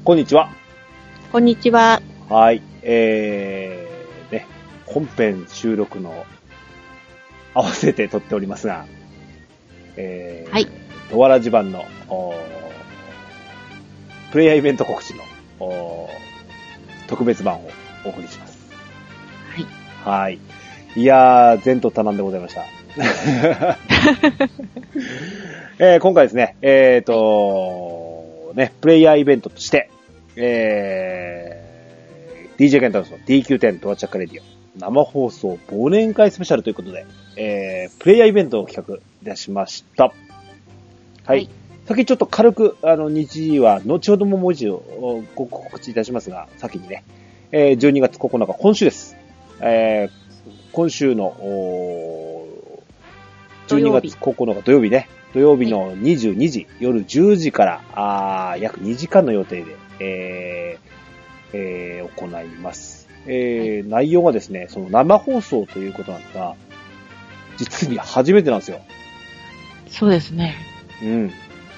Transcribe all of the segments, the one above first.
こんにちは。 こんにちは。 はい。本編収録の合わせて撮っておりますが、 はい。 ドアラジ版のプレイヤーイベント告知の特別版をお送りします。 はい。 はい。いやー、前途多難でございました。今回ですね、プレイヤーイベントとして、DJ ケンタロスの DQ10 ドアチャッカレディオ生放送忘年会スペシャルということで、プレイヤーイベントを企画いたしました。はい。はい、先ちょっと軽く、日時は、後ほどももう一度ご告知いたしますが、先にね、12月9日、今週です。今週の、12月9日土曜日ね、土曜日の22時、夜10時から、約2時間の予定で、行います。内容がですね、その生放送ということなんですが、実に初めてなんですよ。 そうですね。 うん。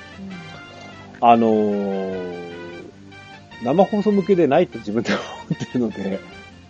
生放送向けでないと自分で思ってるので、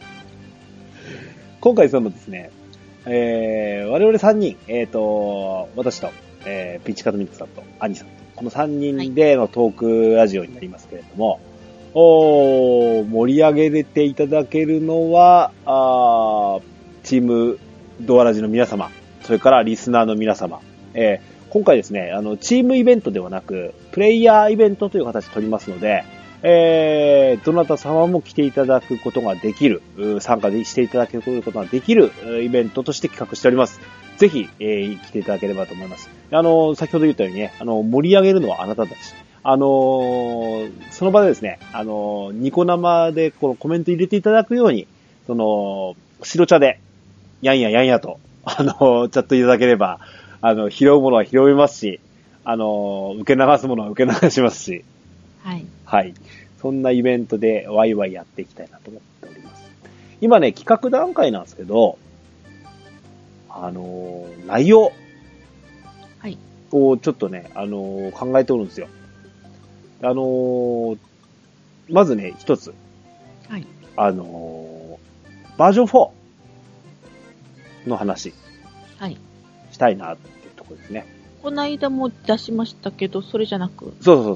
今回そのですね、我々3人、私と、ピッチカトミックさんとアニさんと、この3人でのトークラジオになりますけれども、盛り上げていただけるのは、チームドアラジの皆様、それからリスナーの皆様、今回ですね、チームイベントではなく、プレイヤーイベントという形で取りますので、どなた様も来ていただくことができる、参加していただけることができるイベントとして企画しております。ぜひ、来ていただければと思います。先ほど言ったようにね、盛り上げるのはあなたたち。その場でですね、ニコ生でこのコメント入れていただくように、白茶で、やんやと、チャットいただければ、拾うものは拾いますし、受け流すものは受け流しますし、 はい。 はい。そんなイベントでワイワイやっていきたいなと思っております。今ね、企画段階なんですけど、内容をちょっとね、考えておるんですよ。まずね、一つ。 はい。 バージョン4の話。 はい。 したいなっていうところですね。 この間も出しましたけど、それじゃなく。 そう。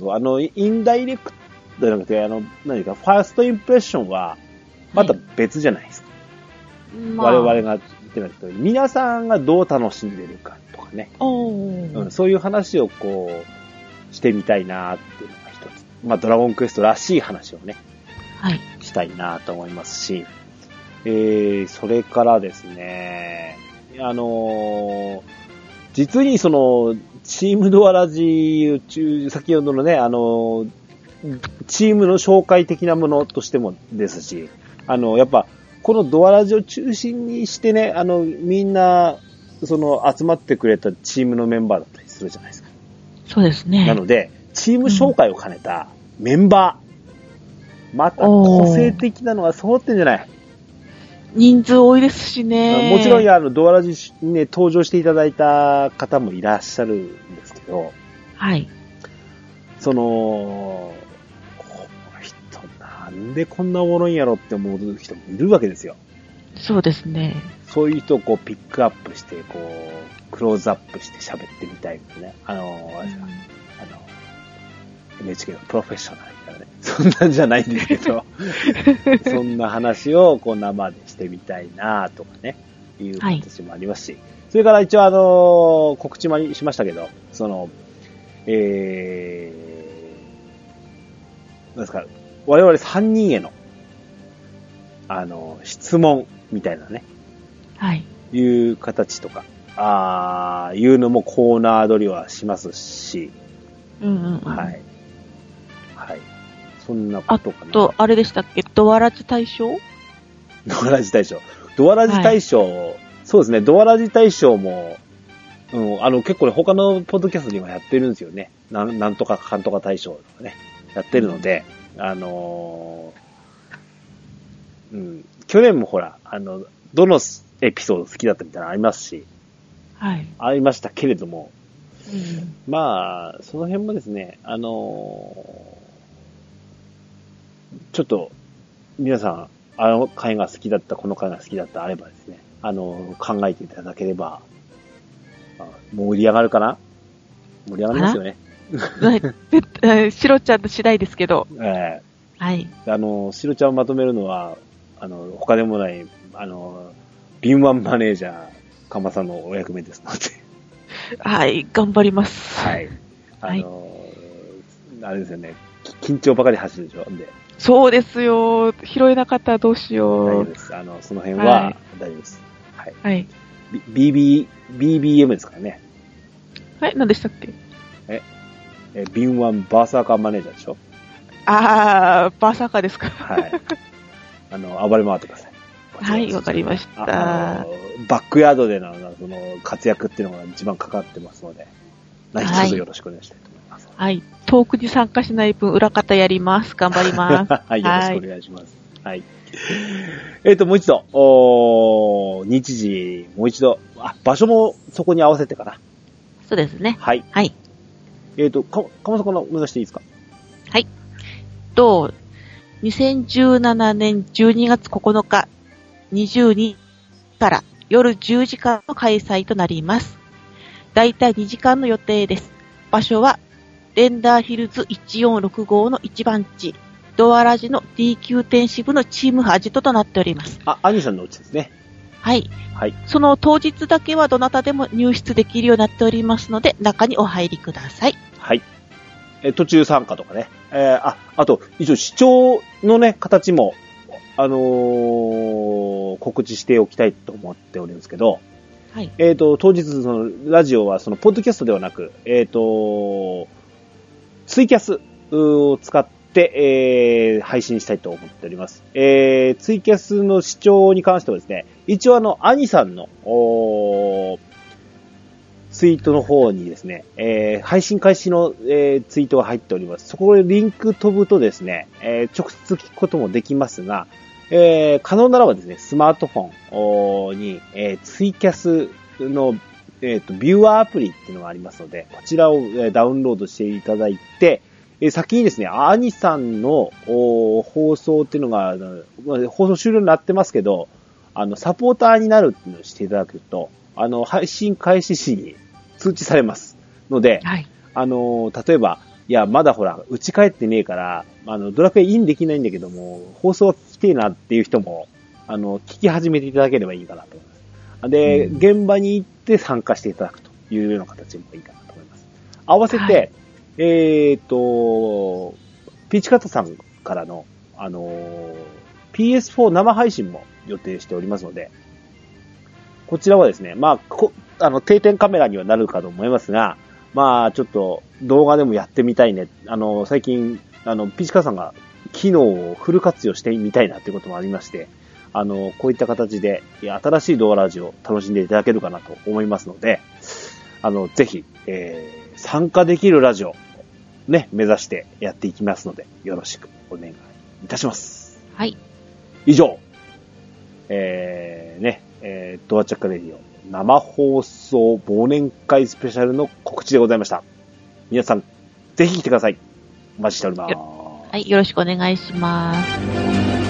インダイレクトじゃなくて、何か、ファーストインプレッションは、また別じゃないですか。我々が言ってないけど、皆さんがどう楽しんでるかとかね。そういう話をしてみたいなっていうのが一つ。ドラゴンクエストらしい話をね。 はい。 したいなと思いますし、それからですね、実にチームドアラジ先ほどのね、チームの紹介的なものとしてもですし、やっぱ、このドアラジを中心にしてね、みんな、集まってくれたチームのメンバーだったりするじゃないですか。 そうですね。 なので、チーム紹介を兼ねたメンバー、また個性的なのが揃ってんじゃない？ 人数多いですしね。 もちろん、ドアラジにね、登場していただいた方もいらっしゃるんですけど、 はい。 この人、なんでこんなおもろいんやろって思う人もいるわけですよ。 そうですね。 そういう人をピックアップして、クローズアップして喋ってみたいですね。NHK のプロフェッショナルみたいなね。そんなんじゃないんですけど、そんな話を生でしてみたいなとかね、いう形もありますし、それから一応告知もしましたけど、なんですか、我々3人への、質問みたいなね、 はい。 いう形とか、いうのもコーナー取りはしますし、はい。はい。そんなことかな。 あと、あれでしたっけ？ドアラジ大賞？ ドアラジ大賞。ドアラジ大賞、そうですね、ドアラジ大賞も、結構ね、他のポッドキャストにもやってるんですよね。なんとかかんとか大賞とかね、やってるので、去年もほら、どのエピソード好きだったみたいなのありますし、 はい。 ありましたけれども、 うん、 まあ、その辺もですね、 ちょっと、皆さん、あの回が好きだった、この回が好きだったあればですね、考えていただければ、盛り上がるかな？盛り上がりますよね。 シロちゃんの次第ですけど。はい。 シロちゃんをまとめるのは、他でもない、敏腕マネージャー、かまさんのお役目ですので。 はい、頑張ります。 はい。あれですよね、緊張ばかり走るでしょ。で。 そうですよ。拾えなかったらどうしよう。 大丈夫です。その辺は大丈夫です。はい。 はい。 BBM ですからね。 はい、何でしたっけ？ 敏腕バーサーカーマネージャーでしょ？ バーサーカーですか？ はい。暴れ回ってください。 はい、わかりました。 バックヤードでの、その、活躍っていうのが一番かかってますので、何卒よろしくお願いしたいと思います。 はい。トークに参加しない分、裏方やります。頑張ります。 はい、よろしくお願いします。はい。もう一度、日時、もう一度、場所もそこに合わせてかな。 そうですね。 はい。 はい。 かまさかの目指していいですか？ はい。2017年12月9日、22から夜10時間の開催となります。だいたい2時間の予定です。場所は、レンダーヒルズ1465の1番地、ドアラジの D9 店支部のチームアジトとなっております。 アニさんのうちですね。 はい。 はい。 その当日だけはどなたでも入室できるようになっておりますので、中にお入りください。 はい。途中参加とかね。あと、一応視聴のね、形も、告知しておきたいと思っておるんですけど、 はい。 当日、その、ラジオは、その、ポッドキャストではなく、ツイキャスを使って、配信したいと思っております。ツイキャスの視聴に関してはですね、一応アニさんの、ツイートの方にですね、配信開始の、ツイートが入っております。そこでリンク飛ぶとですね、直接聞くこともできますが、可能ならばですね、スマートフォンに、ツイキャスの、ビューアーアプリっていうのがありますので、こちらを、ダウンロードしていただいて、先にですね、アニさんの放送っていうのが、放送終了になってますけど、サポーターになるっていうのをしていただくと、配信開始時に通知されますので、 はい、 例えば、いや、まだほら、打ち帰ってねえから、ドラクエインできないんだけども、放送は聞きてえなっていう人も、聞き始めていただければいいかなと思います。で、現場に行って参加していただくというような形もいいかなと思います。合わせて、はい、ピーチカットさんからの、PS4 生配信も予定しておりますので、こちらはですね、まあ、定点カメラにはなるかと思いますが、まあ、ちょっと動画でもやってみたいね。最近、ピーチカさんが機能をフル活用してみたいなということもありまして、こういった形で、新しい動画ラジオを楽しんでいただけるかなと思いますので、ぜひ、参加できるラジオ、ね、目指してやっていきますので、よろしくお願いいたします。 はい。 以上、ドアチャッカレディオ生放送忘年会スペシャルの告知でございました。皆さん、ぜひ来てください。お待ちしております。 はい、よろしくお願いします。